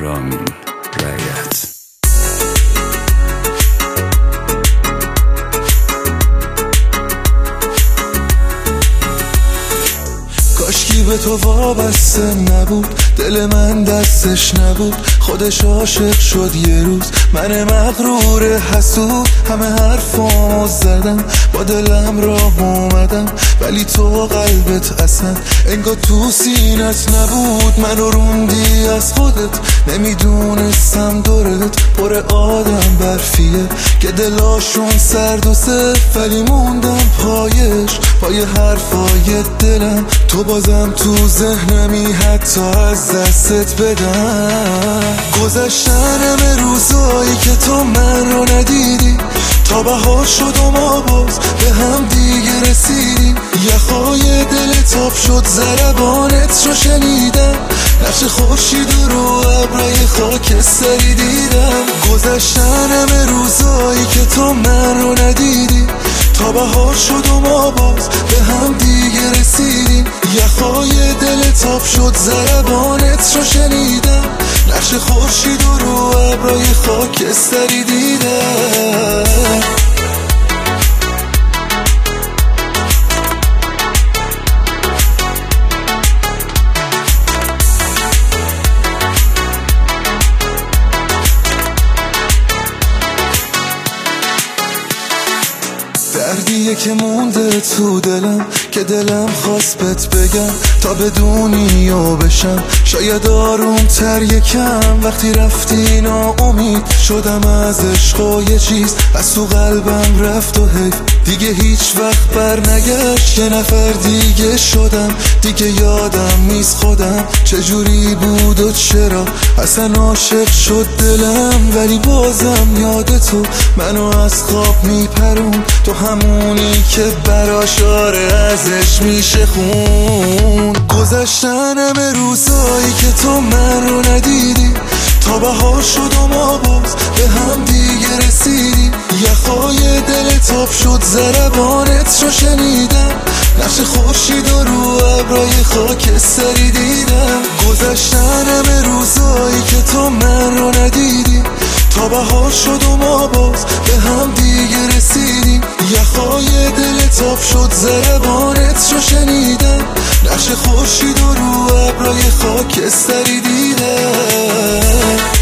رامین رایت. کاشکی به تو وابسته نبود، دل من دستش نبود، خودش عاشق شد یه روز. من مغرور حسود همه حرفامو زدم، با دلم راه اومدم، ولی تو قلبت اصلا انگار تو سینت نبود. منو روندی از خودت، نمیدونستم دورت پر آدم برفیه که دلاشون سرد و صف، ولی موندم پای حرفای دلم. تو بازم تو ذهنمی حتی از دستت بدم. گذشتن همه روزایی که تو من رو ندیدی، تا بهار شد و ما باز به هم دیگه رسیدیم. یخای دل تاب شد ضربانت رو شنیدم، نقش خورشید رو ابرای خاکستری دیدم. گذشتن همه روزایی که تو من رو ندیدی، تا بهار شد و ما باز به هم دیگه رسیدیم. یخای دل تاب شد ضربانت رو شنیدم، نقش خورشید رو ابرای خاکستری دیدم. دردیه که مونده تو دلم، که دلم خواست بهت بگم تا بدونی و بشم. شاید آروم تر یکم وقتی رفتی، ناامید شدم از عشق و یه چیز از تو قلبم رفت و حیف دیگه هیچ وقت بر نگشت. یه نفر دیگه شدم، دیگه یادم نیست خودم چجوری بود و چرا اصلا عاشق شد دلم. ولی بازم یاد تو منو از خواب میپرون، تو همونی که براش آره ازش میشه خون. گذشتن همه روزایی که تو من رو ندیدی، تا بهار شد و ما باز به هم دیگه رسیدیم. یخای دل تاب شد ضربانت رو شنیدم، نقش خورشید رو ابرای خاکستری دیدم. گذشتن همه روزایی که تو من رو ندیدی، تا بهار شد و ما باز به هم دیگه رسیدیم. یخای دل تاب شد ضربانت رو شنیدم، نقش خورشید رو ابرای خاکستری دیدم.